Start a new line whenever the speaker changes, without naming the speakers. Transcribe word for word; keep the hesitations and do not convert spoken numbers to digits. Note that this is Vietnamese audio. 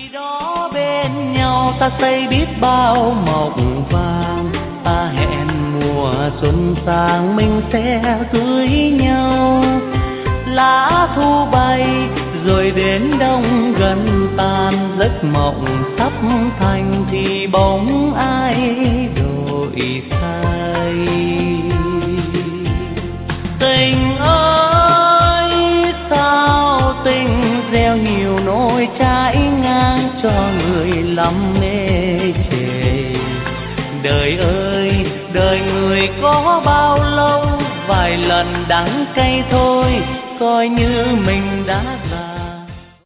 đó bên nhau ta xây biết bao mộng vàng, ta hẹn mùa xuân sang mình sẽ cưới nhau. Lá thu bay rồi đến đông gần tan, giấc mộng sắp thành thì bóng ai đổi say. Tình ơi sao tình gieo nhiều nỗi trái ngang cho người lắm mê chề. Đời ơi đời người có bao lâu, vài lần đắng cay thôi coi như mình đã